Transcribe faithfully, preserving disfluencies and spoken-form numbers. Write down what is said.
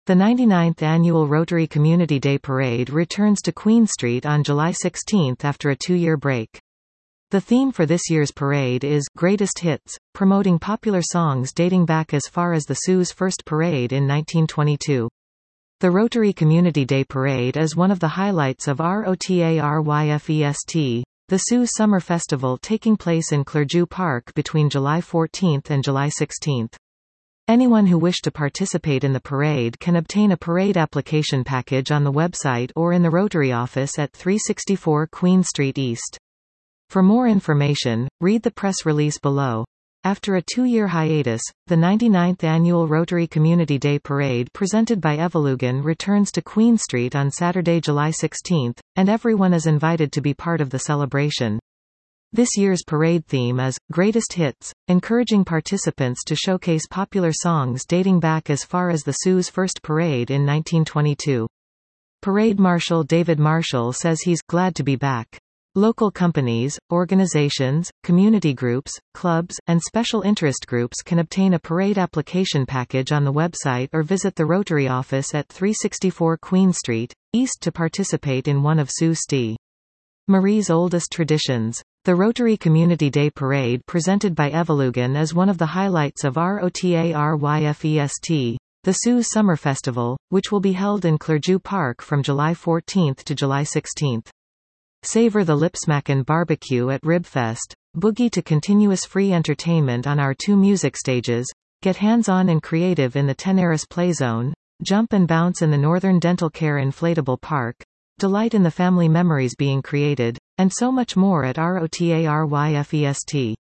The ninety-ninth Annual Rotary Community Day Parade returns to Queen Street on July sixteenth after a two-year break. The theme for this year's parade is Greatest Hits, promoting popular songs dating back as far as the S U's first parade in nineteen twenty-two. The Rotary Community Day Parade is one of the highlights of ROTARYFEST, the S U's summer festival taking place in Clergeau Park between July fourteenth and July sixteenth. Anyone who wished to participate in the parade can obtain a parade application package on the website or in the Rotary office at three sixty-four Queen Street East. For more information, read the press release below. After a two-year hiatus, the ninety-ninth Annual Rotary Community Day Parade presented by Evolugen returns to Queen Street on Saturday, July sixteenth, and everyone is invited to be part of the celebration. This year's parade theme is Greatest Hits, encouraging participants to showcase popular songs dating back as far as the S U's first parade in nineteen twenty-two. Parade Marshal David Marshall says he's glad to be back. Local companies, organizations, community groups, clubs, and special interest groups can obtain a parade application package on the website or visit the Rotary office at three sixty-four Queen Street, East to participate in one of Sault Ste. Marie's oldest traditions. The Rotary Community Day Parade presented by Evolugen is one of the highlights of ROTARYFEST, the S U's summer festival, which will be held in Clergeau Park from July fourteenth to July sixteenth. Savor the Lipsmackin' barbecue at Ribfest, boogie to continuous free entertainment on our two music stages, get hands-on and creative in the Tenaris Playzone, jump and bounce in the Northern Dental Care Inflatable Park, delight in the family memories being created, and so much more at ROTARYFEST.